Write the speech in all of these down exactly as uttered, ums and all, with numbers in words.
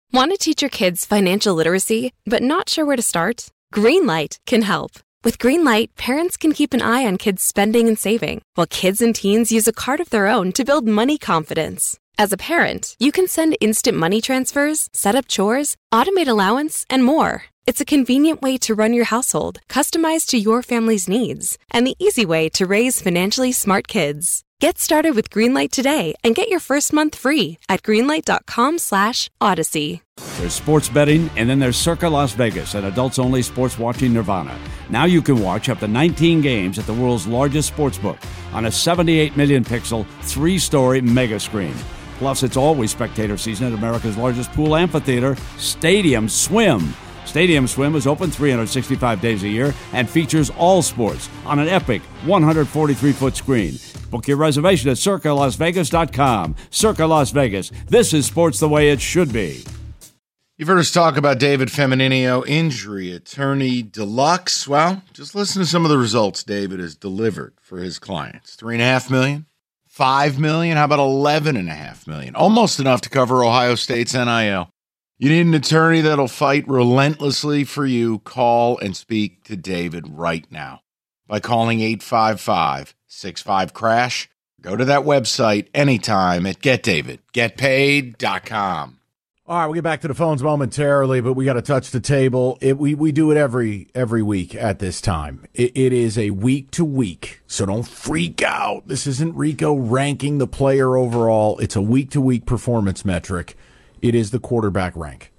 Want to teach your kids financial literacy, but not sure where to start? Greenlight can help. With Greenlight, parents can keep an eye on kids' spending and saving, while kids and teens use a card of their own to build money confidence. As a parent, you can send instant money transfers, set up chores, automate allowance, and more. It's a convenient way to run your household, customized to your family's needs, and the easy way to raise financially smart kids. Get started with Greenlight today and get your first month free at greenlight.com slash odyssey. There's sports betting, and then there's Circa Las Vegas, an adults-only sports watching nirvana. Now you can watch up to nineteen games at the world's largest sportsbook on a seventy-eight million pixel, three-story mega screen. Plus, it's always spectator season at America's largest pool amphitheater, Stadium Swim. Stadium Swim is open three hundred sixty-five days a year and features all sports on an epic one hundred forty-three foot screen. Book your reservation at circa las vegas dot com. Circa Las Vegas. This is sports the way it should be. You've heard us talk about David Femininio, injury attorney deluxe. Well, just listen to some of the results David has delivered for his clients. Three and a half million, five million, how about eleven and a half million? Almost enough to cover Ohio State's N I L. You need an attorney that'll fight relentlessly for you. Call and speak to David right now by calling eight five five, six five, crash. Go to that website anytime at get david get paid dot com. All right, we'll get back to the phones momentarily, but we got to touch the table. It, we, we do it every every week at this time. It, it is a week to week, so don't freak out. This isn't Rico ranking the player overall. It's a week to week performance metric. It is the quarterback rank.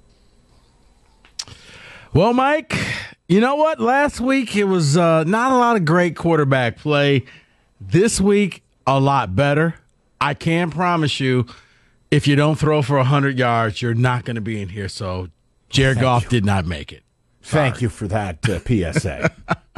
Well, Mike, you know what? Last week it was uh, not a lot of great quarterback play. This week, a lot better. I can promise you, if you don't throw for one hundred yards, you're not going to be in here. So Jared Thank Goff you. did not make it. Sorry. Thank you for that uh, P S A.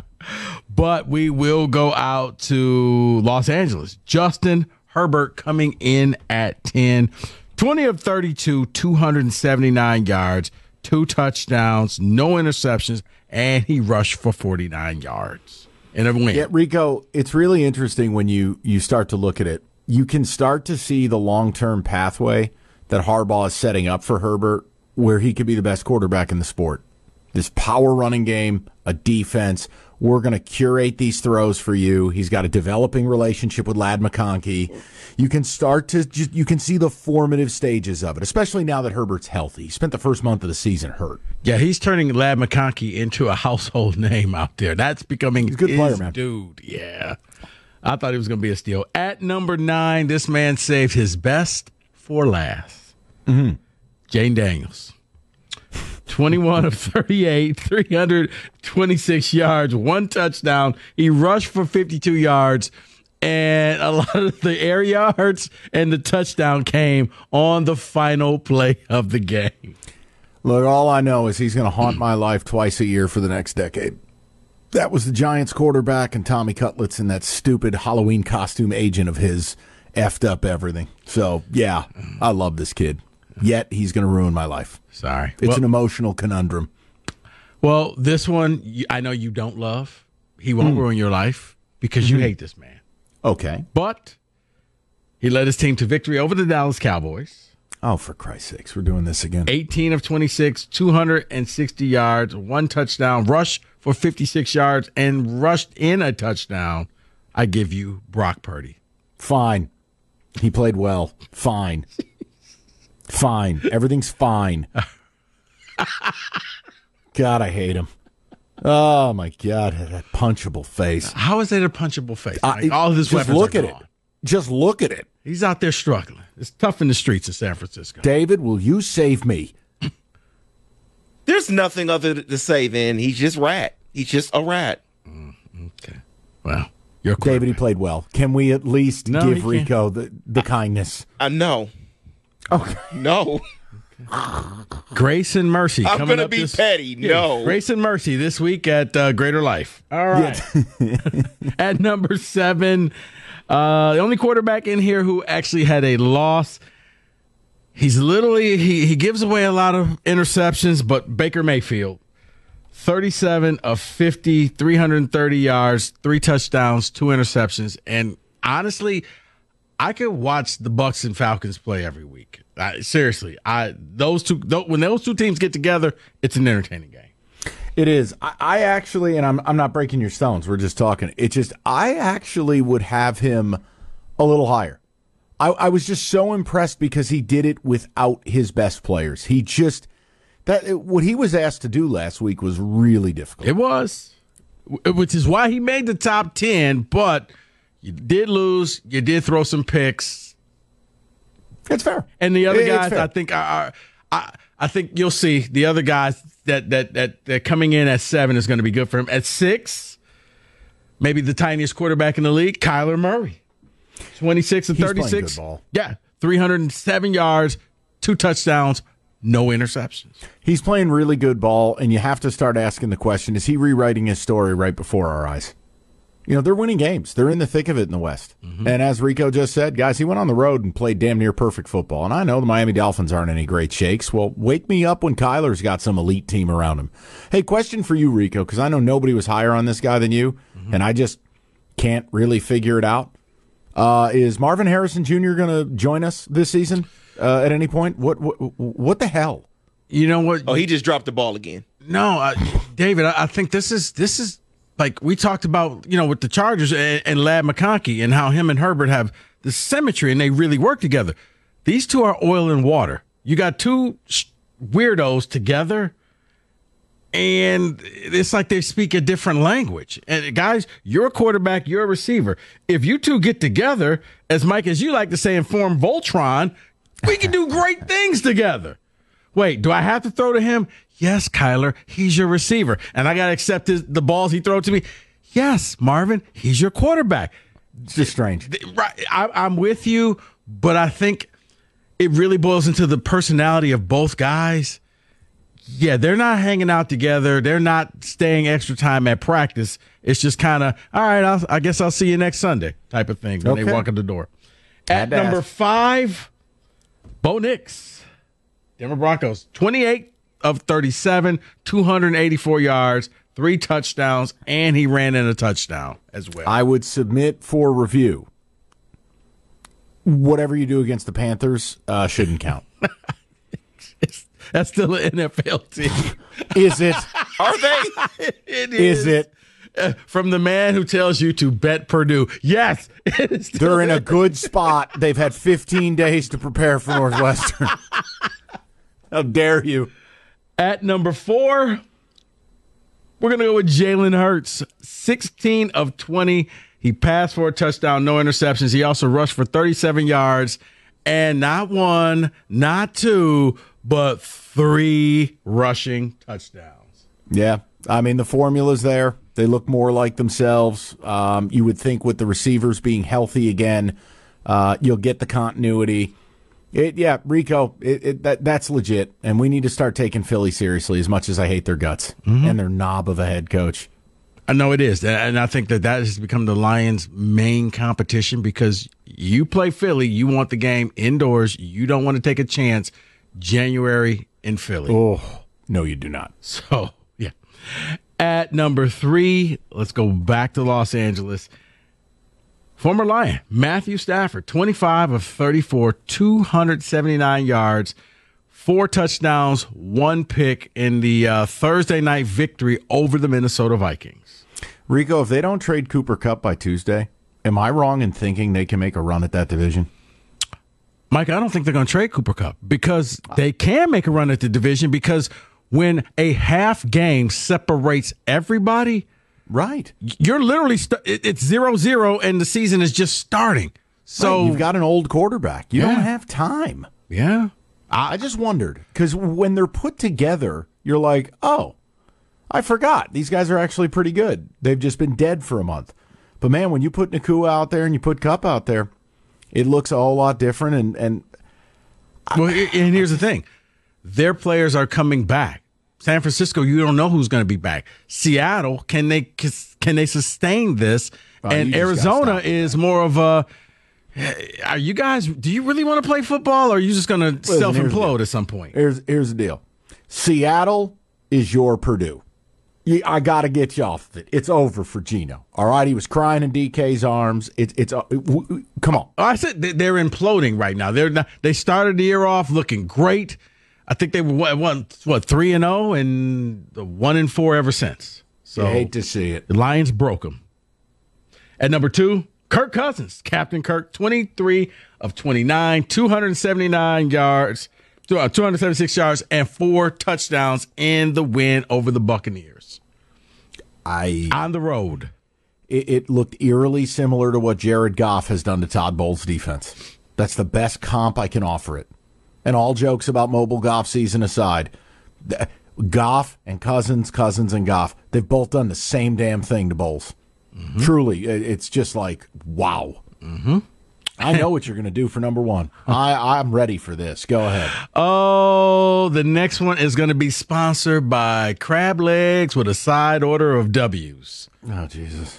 But we will go out to Los Angeles. Justin Herbert coming in at ten. twenty of thirty-two, two hundred seventy-nine yards, two touchdowns, no interceptions, and he rushed for forty-nine yards in a win. Yeah, Rico, it's really interesting when you, you start to look at it. You can start to see the long-term pathway that Harbaugh is setting up for Herbert, where he could be the best quarterback in the sport. This power running game, a defense. We're going to curate these throws for you. He's got a developing relationship with Ladd McConkey. You can start to just, you can see the formative stages of it, especially now that Herbert's healthy. He spent the first month of the season hurt. Yeah, he's turning Ladd McConkey into a household name out there. That's becoming he's a good his player, man. Dude. Yeah. I thought he was going to be a steal. At number nine, this man saved his best for last. Mm-hmm. Jane Daniels. twenty-one of thirty-eight, three hundred twenty-six yards, one touchdown. He rushed for fifty-two yards, and a lot of the air yards and the touchdown came on the final play of the game. Look, all I know is he's going to haunt my life twice a year for the next decade. That was the Giants quarterback, and Tommy Cutlets and that stupid Halloween costume agent of his effed up everything. So, yeah, I love this kid. Yet he's going to ruin my life. Sorry. It's well, an emotional conundrum. Well, this one, I know you don't love. He won't mm. ruin your life because mm-hmm. you hate this man. Okay. But he led his team to victory over the Dallas Cowboys. Oh, for Christ's sakes, we're doing this again. eighteen of twenty-six, two hundred sixty yards, one touchdown, rush for fifty-six yards, and rushed in a touchdown. I give you Brock Purdy. Fine. He played well. Fine. Fine. Everything's fine. God, I hate him. Oh, my God. That punchable face. How is that a punchable face? Uh, like, all of his just weapons look are at gone. it. Just look at it. He's out there struggling. It's tough in the streets of San Francisco. David, will you save me? There's nothing other to say than he's just rat. He's just a rat. Mm, okay. Well, you're David, he played well. Can we at least no, give Rico the, the kindness? Uh, no. Okay. No. Grace and Mercy. I'm going to be this, petty. yeah, No. Grace and Mercy this week at uh, Greater Life. All right. Yeah. At number seven, uh, the only quarterback in here who actually had a loss. He's literally, he, he gives away a lot of interceptions, but Baker Mayfield, thirty-seven of fifty, three hundred thirty yards, three touchdowns, two interceptions. And honestly, I could watch the Bucs and Falcons play every week. I, seriously, I those two th- when those two teams get together, it's an entertaining game. It is. I, I actually, and I'm I'm not breaking your stones. We're just talking. It's just I actually would have him a little higher. I, I was just so impressed because he did it without his best players. He just that what he was asked to do last week was really difficult. It was, which is why he made the top ten. But you did lose. You did throw some picks. It's fair. And the other It's guys, fair. I think, are, I I think you'll see the other guys that that that that coming in at seven is going to be good for him. At six, maybe the tiniest quarterback in the league, Kyler Murray. twenty-six and He's playing thirty-six. good ball. Yeah, three hundred seven yards, two touchdowns, no interceptions. He's playing really good ball, and you have to start asking the question, is he rewriting his story right before our eyes? You know, they're winning games. They're in the thick of it in the West. Mm-hmm. And as Rico just said, guys, he went on the road and played damn near perfect football. And I know the Miami Dolphins aren't any great shakes. Well, wake me up when Kyler's got some elite team around him. Hey, question for you, Rico, because I know nobody was higher on this guy than you, mm-hmm. and I just can't really figure it out. Uh, is Marvin Harrison Junior going to join us this season uh, at any point? What, what what the hell? You know what? Oh, he just dropped the ball again. No, uh, David, I, I think this is this is like we talked about, you know, with the Chargers and, and Lad McConkey and how him and Herbert have the symmetry and they really work together. These two are oil and water. You got two sh- weirdos together, and it's like they speak a different language. And guys, you're a quarterback, you're a receiver. If you two get together, as Mike, as you like to say, and form Voltron, we can do great things together. Wait, do I have to throw to him? Yes, Kyler, he's your receiver. And I got to accept his, the balls he throws to me. Yes, Marvin, he's your quarterback. It's just strange. Right, I, I'm with you, but I think it really boils into the personality of both guys. Yeah, they're not hanging out together. They're not staying extra time at practice. It's just kind of, all right, I'll, I guess I'll see you next Sunday type of thing when Okay. they walk in the door. Had At to number ask. five, Bo Nix, Denver Broncos, twenty-eight of thirty-seven, two hundred eighty-four yards, three touchdowns, and he ran in a touchdown as well. I would submit for review. Whatever you do against the Panthers uh, shouldn't count. That's still an N F L team. Is it? Are they? It Is it? Uh, from the man who tells you to bet Purdue. Yes, it is still They're in a good spot. They've had fifteen days to prepare for Northwestern. How dare you? At number four, we're going to go with Jalen Hurts. sixteen of twenty. He passed for a touchdown, no interceptions. He also rushed for thirty-seven yards and not one, not two, but three rushing touchdowns. Yeah, I mean, the formula's there. They look more like themselves. Um, you would think with the receivers being healthy again, uh, you'll get the continuity. It, yeah, Rico, it, it, that that's legit, and we need to start taking Philly seriously as much as I hate their guts Mm-hmm. and their knob of a head coach. I know it is, and I think that that has become the Lions' main competition because you play Philly, you want the game indoors, you don't want to take a chance January in Philly. Oh, no, you do not. So, yeah. At number three, let's go back to Los Angeles. Former Lion, Matthew Stafford, twenty-five of thirty-four, two hundred seventy-nine yards, four touchdowns, one pick in the uh, Thursday night victory over the Minnesota Vikings. Rico, if they don't trade Cooper Kupp by Tuesday, am I wrong in thinking they can make a run at that division? Mike, I don't think they're going to trade Cooper Kupp because they can make a run at the division because when a half game separates everybody, Right. you're literally st- it's zero zero and the season is just starting. So Right, you've got an old quarterback. You Yeah. don't have time. yeah, I just wondered because when they're put together, you're like, oh, I forgot. These guys are actually pretty good. They've just been dead for a month. But, man, when you put Nakua out there and you put Kupp out there, it looks a whole lot different. And, and well, and here's the thing: their players are coming back. San Francisco, you don't know who's going to be back. Seattle, can they can they sustain this? Oh, you and just gotta Arizona stop is more of a. Are you guys? Do you really want to play football, or are you just going to here's the self deal. implode at some point? here's, here's the deal. Seattle is your Purdue. Yeah, I got to get you off of it. It's over for Geno. All right, he was crying in D K's arms. It's it's uh, w- w- come on. I said they're imploding right now. They're not, they started the year off looking great. I think they were what what, what three and zero and the one and four ever since. So you hate to see it. The Lions broke them. At number two, Kirk Cousins, Captain Kirk, twenty-three of twenty-nine, two hundred seventy-nine yards, two hundred seventy-six yards, and four touchdowns in the win over the Buccaneers. I on the road. It, it looked eerily similar to what Jared Goff has done to Todd Bowles' defense. That's the best comp I can offer it. And all jokes about mobile Goff season aside, Goff and Cousins, Cousins and Goff, they've both done the same damn thing to Bowles. Mm-hmm. Truly, it's just like, wow. Mm-hmm. I know what you're going to do for number one. I, I'm ready for this. Go ahead. Oh, the next one is going to be sponsored by Crab Legs with a side order of W's. Oh, Jesus.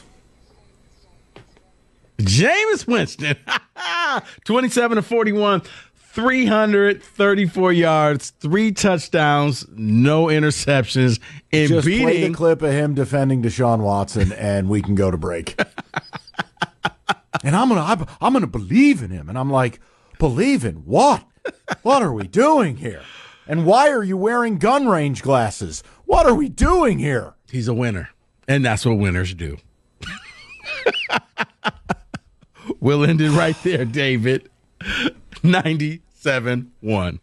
Jameis Winston, twenty-seven to forty-one, three hundred thirty-four yards, three touchdowns, no interceptions. In Just beating, play the clip of him defending Deshaun Watson, and we can go to break. And I'm gonna, I'm gonna believe in him. And I'm like, believe in what? What are we doing here? And why are you wearing gun range glasses? What are we doing here? He's a winner, and that's what winners do. We'll end it right there, David. ninety-seven one.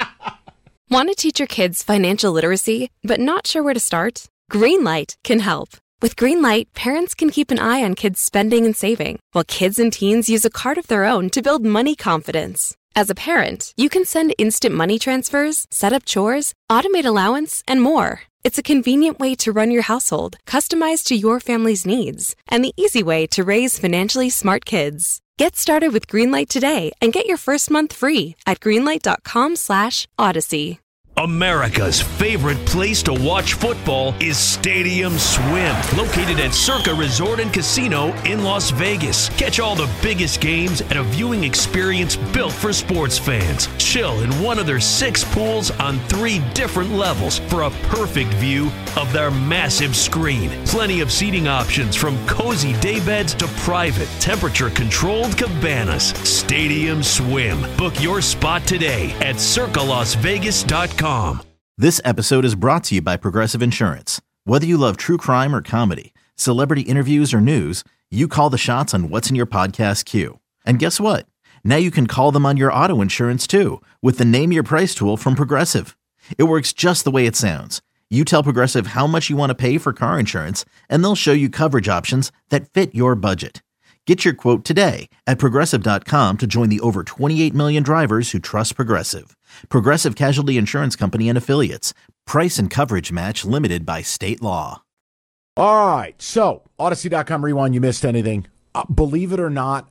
Want to teach your kids financial literacy, but not sure where to start? Greenlight can help. With Greenlight, parents can keep an eye on kids' spending and saving, while kids and teens use a card of their own to build money confidence. As a parent, you can send instant money transfers, set up chores, automate allowance, and more. It's a convenient way to run your household, customized to your family's needs, and the easy way to raise financially smart kids. Get started with Greenlight today and get your first month free at greenlight.com slash Odyssey. America's favorite place to watch football is Stadium Swim, located at Circa Resort and Casino in Las Vegas. Catch all the biggest games at a viewing experience built for sports fans. Chill in one of their six pools on three different levels for a perfect view of their massive screen. Plenty of seating options from cozy daybeds to private, temperature-controlled cabanas. Stadium Swim. Book your spot today at circa las vegas dot com. This episode is brought to you by Progressive Insurance. Whether you love true crime or comedy, celebrity interviews or news, you call the shots on what's in your podcast queue. And guess what? Now you can call them on your auto insurance too with the Name Your Price tool from Progressive. It works just the way it sounds. You tell Progressive how much you want to pay for car insurance, and they'll show you coverage options that fit your budget. Get your quote today at progressive dot com to join the over twenty-eight million drivers who trust Progressive. Progressive Casualty Insurance Company and Affiliates. Price and coverage match limited by state law. All right, so Odyssey dot com Rewind, you missed anything. Uh, believe it or not,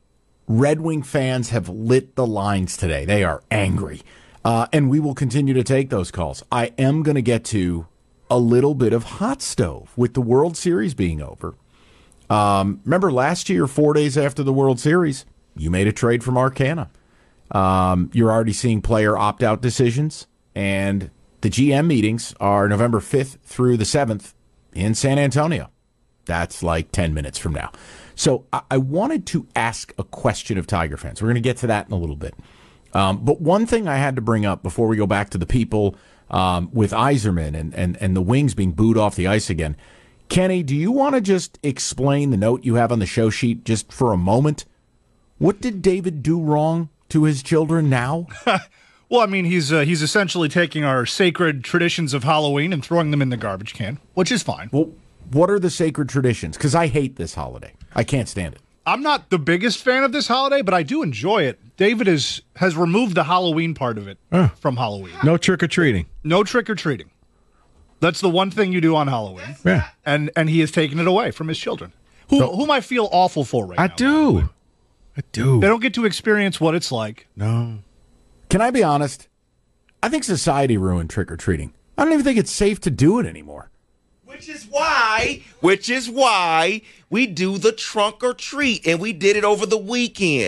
Red Wing fans have lit the lines today. They are angry, uh, and we will continue to take those calls. I am going to get to a little bit of hot stove with the World Series being over. Um, remember last year, four days after the World Series, you made a trade for Mark Canha. Um, you're already seeing player opt-out decisions, and the G M meetings are November fifth through the seventh in San Antonio. That's like ten minutes from now. So I, I wanted to ask a question of Tiger fans. We're going to get to that in a little bit. Um, but one thing I had to bring up before we go back to the people um, with Yzerman and, and, and the Wings being booed off the ice again. Kenny, do you want to just explain the note you have on the show sheet just for a moment? What did David do wrong to his children now? Well, I mean, he's uh, he's essentially taking our sacred traditions of Halloween and throwing them in the garbage can, which is fine. Well, what are the sacred traditions? Because I hate this holiday. I can't stand it. I'm not the biggest fan of this holiday, but I do enjoy it. David is has removed the Halloween part of it uh, from Halloween. No trick-or-treating. No trick-or-treating. That's the one thing you do on Halloween. Yeah. And and he has taken it away from his children, who, so, whom I feel awful for right I now. I do. I do. They don't get to experience what it's like. No. Can I be honest? I think society ruined trick-or-treating. I don't even think it's safe to do it anymore. Which is why, which is why we do the trunk or treat, and we did it over the weekend.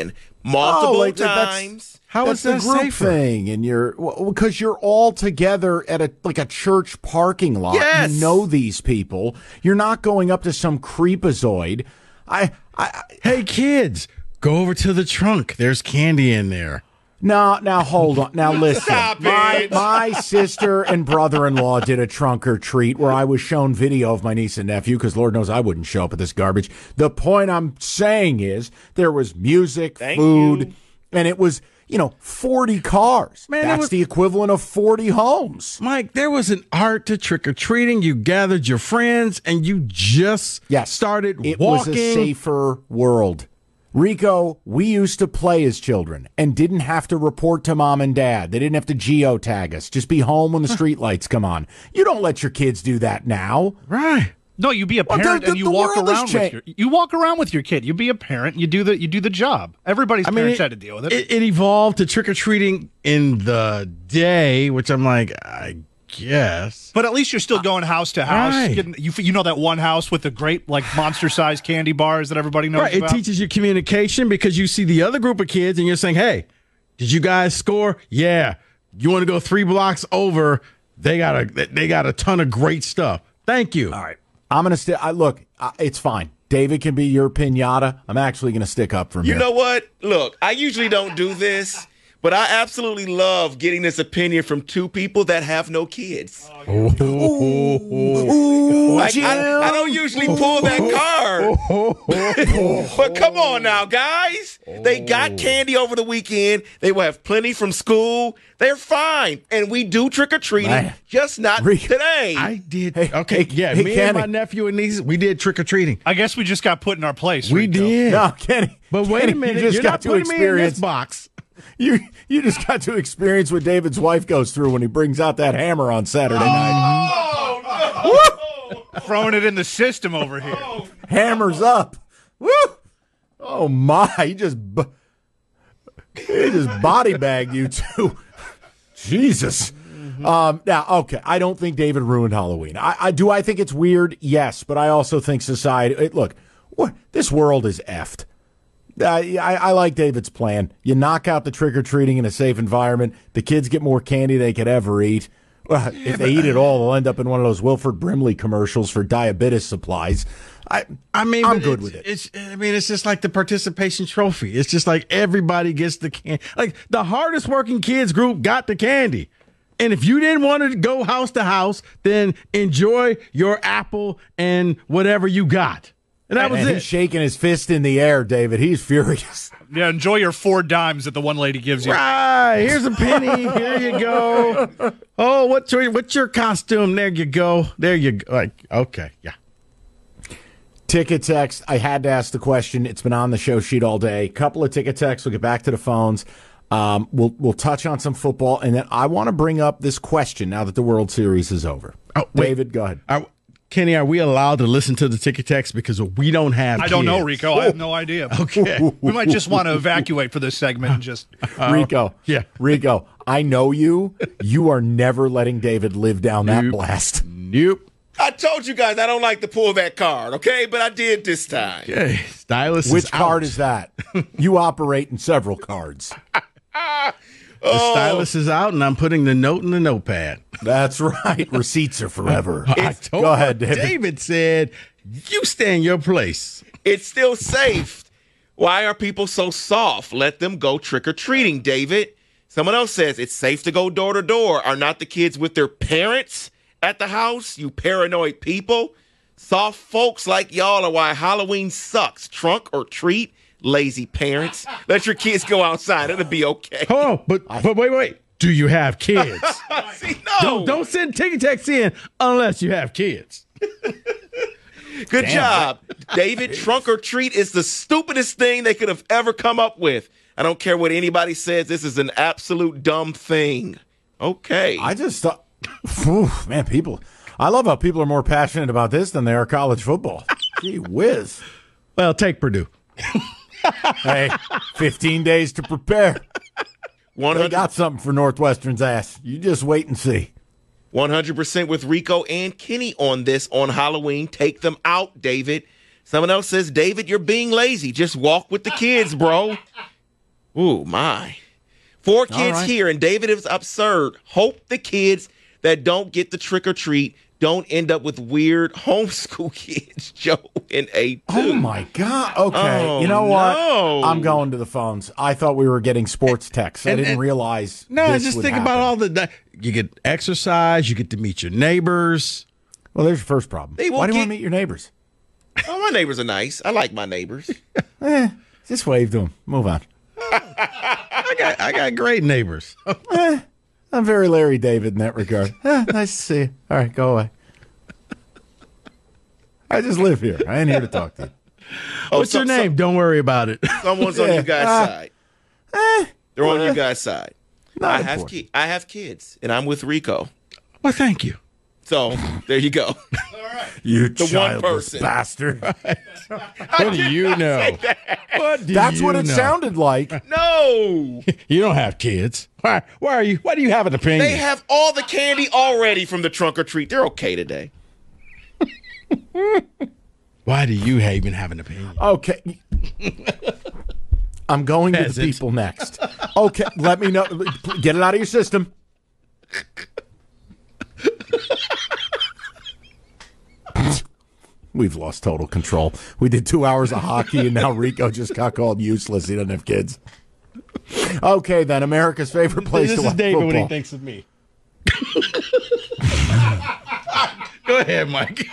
multiple oh, like, times. How that's is that the group safer? thing, and you're because you're all together at a like a church parking lot. Yes. You know these people. You're not going up to some creepazoid. I, I, Hey, kids, go over to the trunk. There's candy in there. no, now hold on. Now listen. Stop my it. my sister and brother-in-law did a trunk or treat where I was shown video of my niece and nephew because Lord knows I wouldn't show up at this garbage. The point I'm saying is there was music, Thank food, you. and it was. You know, forty cars. Man, it That's was- the equivalent of forty homes. Mike, there was an art to trick-or-treating. You gathered your friends, and you just Yes. started It walking. was a safer world. Rico, we used to play as children and didn't have to report to mom and dad. They didn't have to geotag us. Just be home when the street lights come on. You don't let your kids do that now. Right. No, you be a Well, parent the- and the- you the walk world has around with changed. your you walk around with your kid. You be a parent. You do the you do the job. Everybody's I mean, parents it, had to deal with it. it, it evolved to trick-or-treating in the day, which I'm like, I guess. But at least you're still going house to house. Right. Getting, you you know that one house with the great like monster-sized candy bars that everybody knows Right. It about. teaches you communication because you see the other group of kids and you're saying, hey, did you guys score? Yeah. You want to go three blocks over? They got a they got a ton of great stuff. Thank you. All right. I'm going to stick. I Look, I, it's fine. David can be your pinata. I'm actually going to stick up for him. You here. know what? Look, I usually don't do this, but I absolutely love getting this opinion from two people that have no kids. Ooh, Like, Jim. I, I don't usually pull that card. But come on now, guys. They got candy over the weekend. They will have plenty from school. They're fine. And we do trick-or-treating, Man. just not Rick, today. I did. Hey, okay. hey, yeah. hey, me Kenny. and my nephew and nieces, we did trick-or-treating. I guess we just got put in our place. We Rico. did. No, Kenny. But wait Kenny, a minute. You just You're got not to putting me in experience. this box. You you just got to experience what David's wife goes through when he brings out that hammer on Saturday night. Throwing it in the system over here. Hammers up. Woo! Oh my! He just bu- he just body bagged you too. Jesus. Um, now, okay, I don't think David ruined Halloween. I, I do. I think it's weird, yes, but I also think society. It, look, what, this world is effed. Uh, I, I like David's plan. You knock out the trick or treating in a safe environment. The kids get more candy they could ever eat. Well, if they eat it all, they'll end up in one of those Wilford Brimley commercials for diabetes supplies. I, I mean, I'm but good it's- with it. It's, I mean, it's just like the participation trophy. It's just like everybody gets the candy. Like the hardest working kids group got the candy. And if you didn't want to go house to house, then enjoy your apple and whatever you got. And that was and it. he's shaking his fist in the air, David. He's furious. Yeah, enjoy your four dimes that the one lady gives you. Right. Here's a penny. Here you go. Oh, what's your what's your costume? There you go. There you go. Like, okay, yeah. Ticket text. I had to ask the question. It's been on the show sheet all day. Couple of ticket texts. We'll get back to the phones. Um, we'll we'll touch on some football, and then I want to bring up this question now that the World Series is over. Oh, wait. David, go ahead. Are, Kenny, are we allowed to listen to the ticket text because we don't have? I don't know, kids? Rico. I have no idea. Okay. We might just want to evacuate for this segment and just. Rico. yeah. Rico, I know you. You are never letting David live down that Nope. blast. Nope. I told you guys I don't like to pull that card, okay? But I did this time. Okay. Stylus. Which is card out. is that? You operate in several cards. The stylus is out, and I'm putting the note in the notepad. That's right. Receipts are forever. I told Go ahead, David. David said, "You stay in your place." It's still safe. Why are people so soft? Let them go trick-or-treating, David. Someone else says it's safe to go door to door. Are not the kids with their parents at the house? You paranoid people. Soft folks like y'all are why Halloween sucks. Trunk or treat, lazy parents. Let your kids go outside. It'll be okay. Oh, but but wait, wait. Do you have kids? See, no. don't don't send ticket text in unless you have kids. Good job. David, trunk or treat is the stupidest thing they could have ever come up with. I don't care what anybody says. This is an absolute dumb thing. Okay. I just thought, Whew, man, people. I love how people are more passionate about this than they are college football. Gee whiz. Well, take Purdue. Hey, fifteen days to prepare. one They hundred got something for Northwestern's ass. You just wait and see. one hundred percent with Rico and Kenny on this on Halloween. Take them out, David. Someone else says, David, you're being lazy. Just walk with the kids, bro. Ooh, my. Four kids right. here, and David is absurd. Hope the kids that don't get the trick or treat don't end up with weird homeschool kids, Joe in A two. Oh, my God. Okay. Oh, you know what? no. I'm going to the phones. I thought we were getting sports texts. I And- didn't and- realize No, this just would think happen. about all the. You get exercise. You get to meet your neighbors. Well, there's your first problem. They will Why do you get- want to meet your neighbors? Oh, my neighbors are nice. I like my neighbors. Eh, just wave to them. Move on. I got I got great neighbors. Eh, I'm very Larry David in that regard. Eh, nice to see you. All right, go away. I just live here. I ain't here to talk to you. Oh, What's so- your name? Don't worry about it. so- someone's on Yeah. you guys' Ah. side. Eh, They're on eh, you guys' side. not I have important. ki- I have kids, and I'm with Rico. Well, thank you. So there you go. You The one childless person. bastard. What do you know? What do That's you what it know? sounded like. No, You don't have kids. Why? Why are you? Why do you have an opinion? they have all the candy already from the trunk or treat. They're okay today. Why do you even have an opinion? Okay. I'm going to the Peasant. people next. Okay, let me know. Get it out of your system. We've lost total control. We did two hours of hockey, and now Rico just got called useless. He doesn't have kids. Okay, then, America's favorite place This to is watch David football. when he thinks of me. Go ahead, Mike.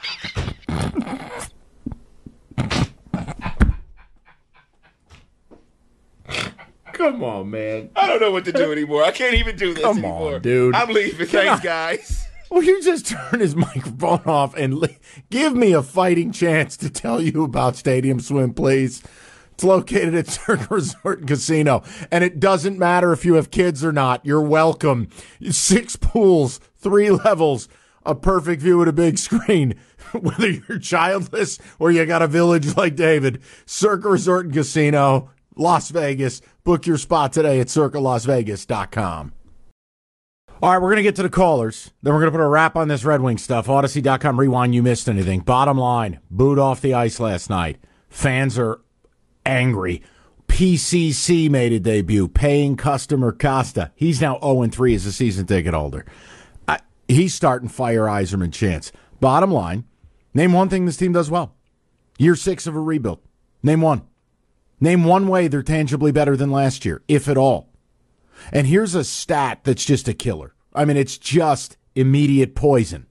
Come on, man. I don't know what to do anymore. I can't even do this Come on, anymore. dude. I'm leaving. Thanks, guys. Will you just turn his microphone off and li- give me a fighting chance to tell you about Stadium Swim, please? It's located at Circa Resort and Casino, and it doesn't matter if you have kids or not. You're welcome. Six pools, three levels, a perfect view at a big screen. Whether you're childless or you got a village like David, Circa Resort and Casino, Las Vegas. Book your spot today at circa las vegas dot com. All right, we're going to get to the callers. Then we're going to put a wrap on this Red Wing stuff. Odyssey dot com, rewind, you missed anything. Bottom line, booed off the ice last night. Fans are angry. P C C made a debut, paying customer Costa. He's now oh and three as a season ticket holder. I, he's starting fire Yzerman chance. Bottom line, name one thing this team does well. Year six of a rebuild. Name one. Name one way they're tangibly better than last year, if at all. And here's a stat that's just a killer. I mean, it's just immediate poison.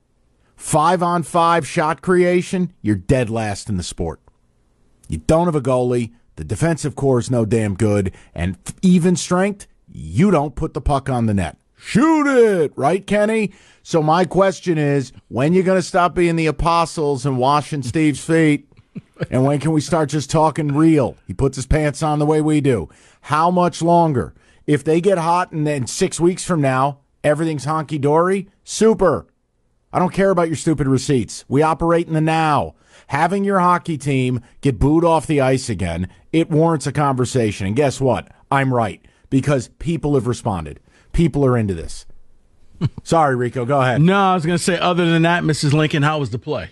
Five on five shot creation, you're dead last in the sport. You don't have a goalie. The defensive core is no damn good. And even strength, you don't put the puck on the net. Shoot it, right, Kenny? So my question is, when you going to stop being the apostles and washing Steve's feet? And when can we start just talking real? He puts his pants on the way we do. How much longer? If they get hot and then six weeks from now, everything's honky-dory, super. I don't care about your stupid receipts. We operate in the now. Having your hockey team get booed off the ice again, it warrants a conversation. And guess what? I'm right, because people have responded. People are into this. Sorry, Rico, go ahead. No, I was going to say, other than that, Missus Lincoln, how was the play?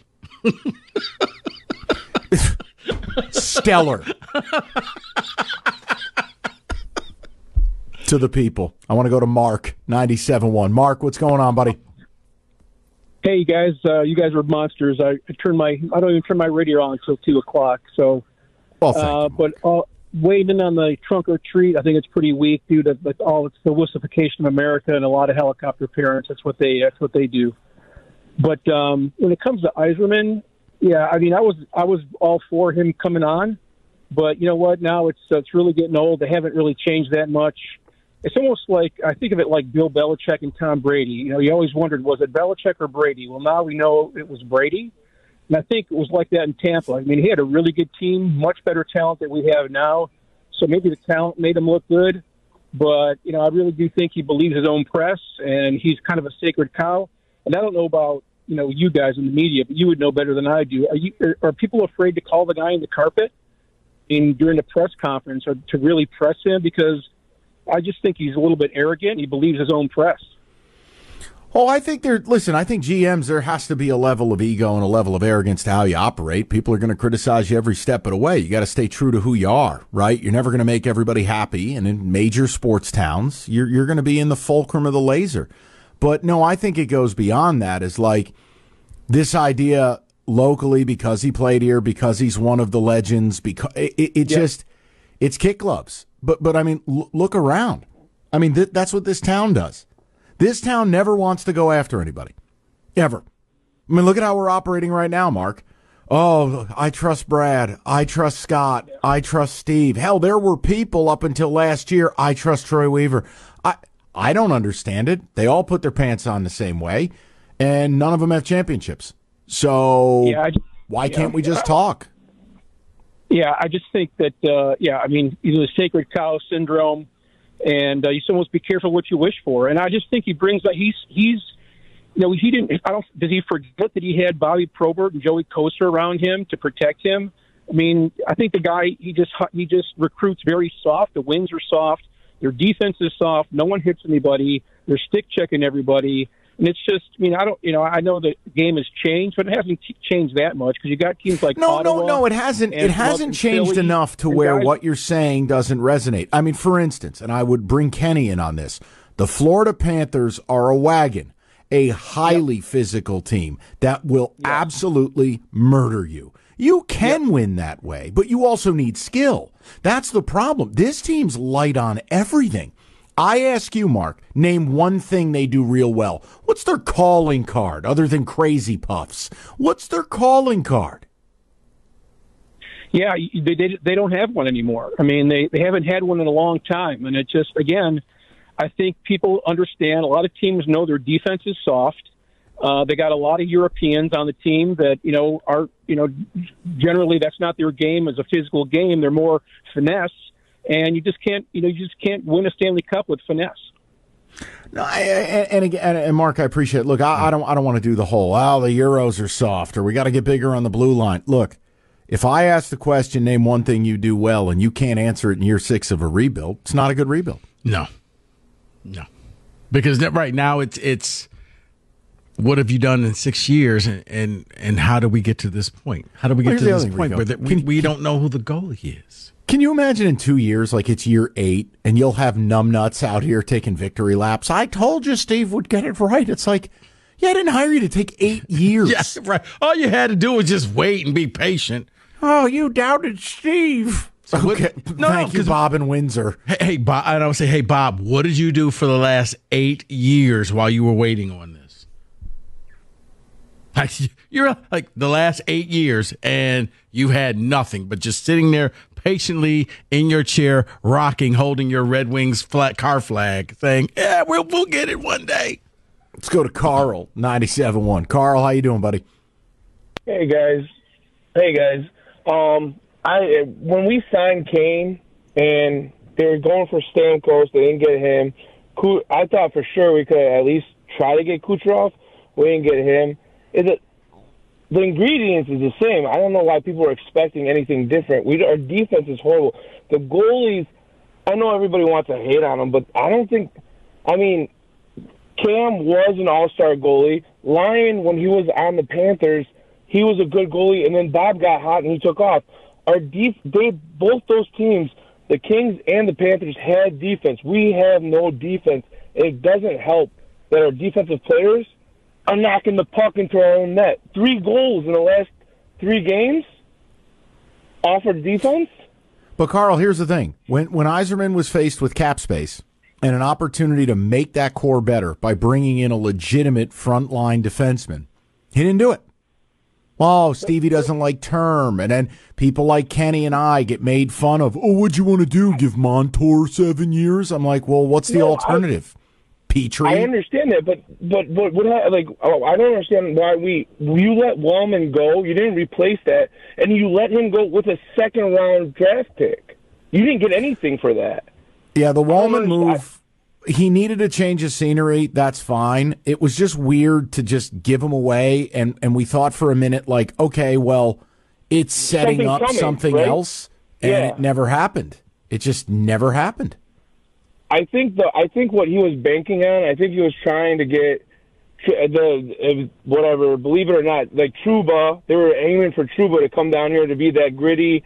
Stellar. To the people. I want to go to Mark, ninety-seven point one. Mark, what's going on, buddy? Hey, you guys, uh, you guys are monsters. I, I turn my, I don't even turn my radio on until two o'clock. So, Well, thank uh, you. but uh, weighing in on the trunk or treat, I think it's pretty weak due to like, all it's the wussification of America and a lot of helicopter parents. That's what they, that's what they do. But um, when it comes to Yzerman, yeah, I mean, I was, I was all for him coming on, but you know what? Now it's, it's really getting old. They haven't really changed that much. It's almost like, I think of it like Bill Belichick and Tom Brady. You know, you always wondered, was it Belichick or Brady? Well, now we know it was Brady. And I think it was like that in Tampa. I mean, he had a really good team, much better talent than we have now. So maybe the talent made him look good. But, you know, I really do think he believes his own press, and he's kind of a sacred cow. And I don't know about, you know, you guys in the media, but you would know better than I do. Are you are, are people afraid to call the guy in the carpet in during the press conference or to really press him? Because I just think he's a little bit arrogant. He believes his own press. Oh, I think there. Listen, I think G Ms, there has to be a level of ego and a level of arrogance to how you operate. People are going to criticize you every step of the way. You got to stay true to who you are, right? You're never going to make everybody happy. And in major sports towns, you're you're going to be in the fulcrum of the laser. But no, I think it goes beyond that. Is like this idea locally because he played here, because he's one of the legends. Because it, it, it yeah. just it's kick gloves. But but I mean, l- look around. I mean, th- that's what this town does. This town never wants to go after anybody, ever. I mean, look at how we're operating right now, Mark. Oh, I trust Brad. I trust Scott. I trust Steve. Hell, there were people up until last year. I trust Troy Weaver. I I don't understand it. They all put their pants on the same way, and none of them have championships. So yeah, just, why yeah. can't we just talk? Yeah, I just think that, uh, yeah, I mean, the sacred cow syndrome. And uh, you still must be careful what you wish for. And I just think he brings that he's he's you know he didn't I don't does he forget that he had Bobby Probert and Joey Koster around him to protect him? I mean, I think the guy he just he just recruits very soft. The wings are soft. Their defense is soft. No one hits anybody. They're stick checking everybody. And it's just, I mean, I don't, you know, I know the game has changed, but it hasn't t- changed that much because you got teams like no, Ottawa no, no, it hasn't. It hasn't changed Philly enough to where guys, what you're saying doesn't resonate. I mean, for instance, and I would bring Kenny in on this. The Florida Panthers are a wagon, a highly yep. physical team that will yep. absolutely murder you. You can yep. win that way, but you also need skill. That's the problem. This team's light on everything. I ask you, Mark, name one thing they do real well. What's their calling card other than crazy puffs? What's their calling card? Yeah, they they, they don't have one anymore. I mean, they, they haven't had one in a long time. And it just, again, I think people understand. A lot of teams know their defense is soft. Uh, they got a lot of Europeans on the team that, you know, are, you know, generally that's not their game as a physical game. They're more finesse. And you just can't, you know, you just can't win a Stanley Cup with finesse. No, I, and, and again, and Mark, I appreciate it. Look, I, I don't, I don't want to do the whole, oh, the Euros are soft, or we got to get bigger on the blue line. Look, if I ask the question, name one thing you do well, and you can't answer it in year six of a rebuild, it's not a good rebuild. No, no, because right now it's it's what have you done in six years, and and, and how do we get to this point? How do we get well, to this point where the, we, can, we don't know who the goalie is? Can you imagine in two years, like it's year eight, and you'll have numbnuts out here taking victory laps? I told you Steve would get it right. It's like, yeah, I didn't hire you to take eight years. Yes, right. All you had to do was just wait and be patient. Oh, you doubted Steve. So okay. What, no, Thank no, you, Bob in Windsor. Hey, hey, Bob. I don't say, hey, Bob, what did you do for the last eight years while you were waiting on this? Like, you're like the last eight years, and you had nothing but just sitting there patiently in your chair, rocking, holding your Red Wings flat car flag, saying, yeah, we'll, we'll get it one day. Let's go to Carl, ninety-seven point one. Carl, how you doing, buddy? Hey, guys. Hey, guys. Um, I when we signed Kane and they were going for Stamkos, they didn't get him. I thought for sure we could at least try to get Kucherov. We didn't get him. Is it the ingredients is the same? I don't know why people are expecting anything different. We our defense is horrible. The goalies, I know everybody wants to hate on them, but I don't think. I mean, Cam was an all-star goalie. Lyon, when he was on the Panthers, he was a good goalie, and then Bob got hot and he took off. Our def- they both those teams, the Kings and the Panthers, had defense. We have no defense. It doesn't help that our defensive players are knocking the puck into our own net. Three goals in the last three games off our defense. But, Carl, here's the thing. When when Yzerman was faced with cap space and an opportunity to make that core better by bringing in a legitimate frontline defenseman, he didn't do it. Oh, Stevie doesn't like term. And then people like Kenny and I get made fun of. Oh, what'd you want to do, give Montour seven years? I'm like, well, what's the no, alternative? I- Petrie. I understand that, but but but what like oh, I don't understand why we you let Wallman go. You didn't replace that, and you let him go with a second round draft pick. You didn't get anything for that. Yeah, the Wallman move. He needed a change of scenery. That's fine. It was just weird to just give him away, and and we thought for a minute like, okay, well, it's setting something up coming, something right? else, and yeah. it never happened. It just never happened. I think the I think what he was banking on, I think he was trying to get the whatever, believe it or not, like Trouba, they were aiming for Trouba to come down here to be that gritty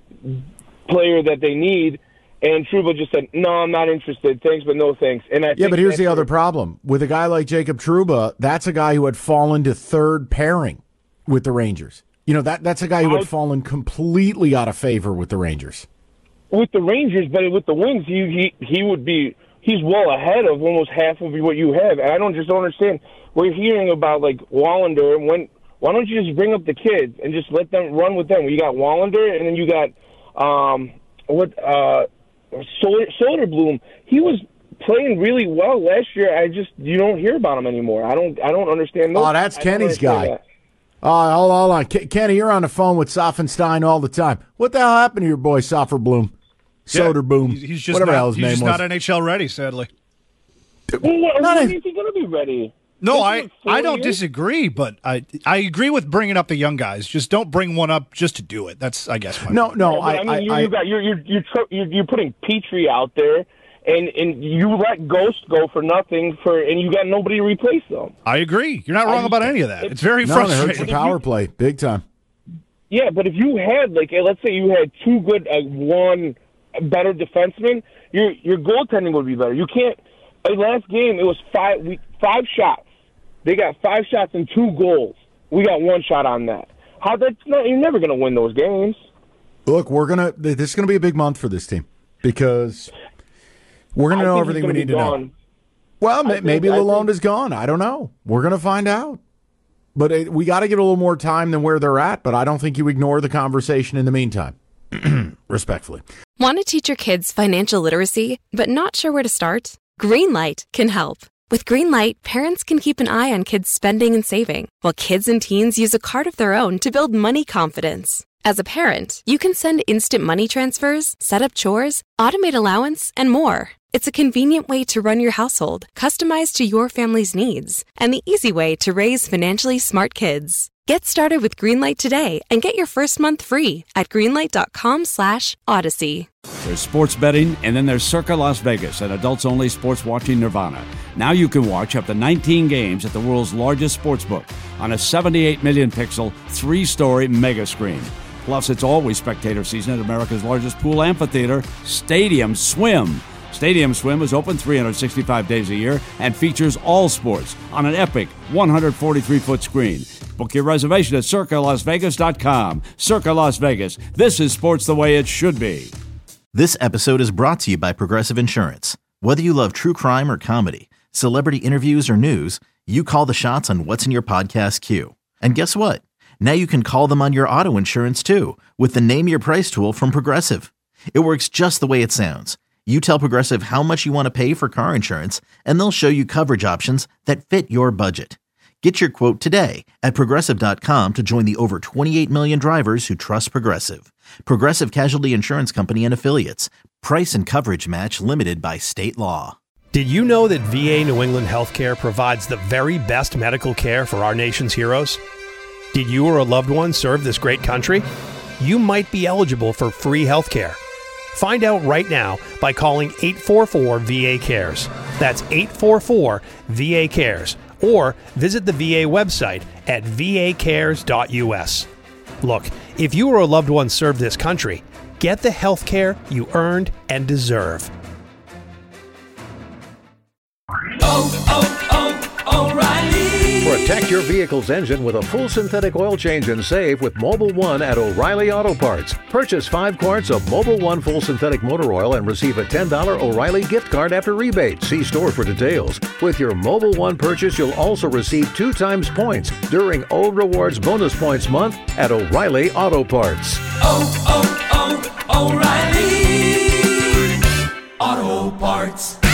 player that they need. And Trouba just said, no, I'm not interested. Thanks, but no thanks. And I yeah, think but here's the what, other problem. With a guy like Jacob Trouba, that's a guy who had fallen to third pairing with the Rangers. You know, that that's a guy who had fallen completely out of favor with the Rangers. With the Rangers, but with the Wings, he, he, he would be, he's well ahead of almost half of what you have. And I don't just don't understand. We're hearing about, like, Wallander. And when, why don't you just bring up the kids and just let them run with them? You got Wallander, and then you got, um, what, uh, Soder, Soderblom. He was playing really well last year. I just you don't hear about him anymore. I don't I don't understand. Those. Oh, that's Kenny's guy. That. Oh, hold, hold on, Kenny, you're on the phone with Soffenstein all the time. What the hell happened to your boy Soderblom? Soderblom. Yeah, he's just whatever not, hell his he's name just was. not N H L ready, sadly. Well, what, not when a, is he going to be ready? No, I, I don't years? disagree, but I I agree with bringing up the young guys. Just don't bring one up just to do it. That's, I guess, my No, point. no, Yeah, I, I mean, I, you, I, you got you're you're you're, tr- you're you're putting Petrie out there, and and you let Ghost go for nothing for, and you got nobody to replace them. I agree. You're not wrong I- about any of that. It's very no, it hurts frustrating. the power play big time. Yeah, but if you had like, let's say you had two good, uh, one better defenseman, your your goaltending would be better. You can't. Like last game, it was five we, five shots. They got five shots and two goals. We got one shot on that. How that's not? You're never going to win those games. Look, we're gonna. This is gonna be a big month for this team because we're gonna I know think everything he's we gonna need be to gone. know. Well, ma- think- maybe I Lalonde think- is gone. I don't know. We're gonna find out. But it, we got to give it a little more time than where they're at. But I don't think you ignore the conversation in the meantime. Respectfully. Want to teach your kids financial literacy, but not sure where to start? Greenlight can help. With Greenlight, parents can keep an eye on kids' spending and saving, while kids and teens use a card of their own to build money confidence. As a parent, you can send instant money transfers, set up chores, automate allowance, and more. It's a convenient way to run your household, customized to your family's needs, and the easy way to raise financially smart kids. Get started with Greenlight today and get your first month free at greenlight.com slash odyssey. There's sports betting, and then there's Circa Las Vegas, an adults-only sports watching nirvana. Now you can watch up to nineteen games at the world's largest sportsbook on a seventy-eight million pixel, three-story mega screen. Plus, it's always spectator season at America's largest pool amphitheater, Stadium Swim. Stadium Swim is open three hundred sixty-five days a year and features all sports on an epic one hundred forty-three foot screen. Book your reservation at circa las vegas dot com. Circa Las Vegas. This is sports the way it should be. This episode is brought to you by Progressive Insurance. Whether you love true crime or comedy, celebrity interviews or news, you call the shots on what's in your podcast queue. And guess what? Now you can call them on your auto insurance too with the Name Your Price tool from Progressive. It works just the way it sounds. You tell Progressive how much you want to pay for car insurance, and they'll show you coverage options that fit your budget. Get your quote today at Progressive dot com to join the over twenty-eight million drivers who trust Progressive. Progressive Casualty Insurance Company and Affiliates. Price and coverage match limited by state law. Did you know that V A New England Healthcare provides the very best medical care for our nation's heroes? Did you or a loved one serve this great country? You might be eligible for free healthcare. Find out right now by calling eight four four V A cares. That's eight four four V A cares. Or visit the V A website at v a cares dot u s. Look, if you or a loved one served this country, get the health care you earned and deserve. Oh, oh, oh, O'Reilly! Protect your vehicle's engine with a full synthetic oil change and save with Mobil one at O'Reilly Auto Parts. Purchase five quarts of Mobil one full synthetic motor oil and receive a ten dollars O'Reilly gift card after rebate. See store for details. With your Mobil one purchase, you'll also receive two times points during O Rewards Bonus Points Month at O'Reilly Auto Parts. Oh, oh, oh, O'Reilly Auto Parts.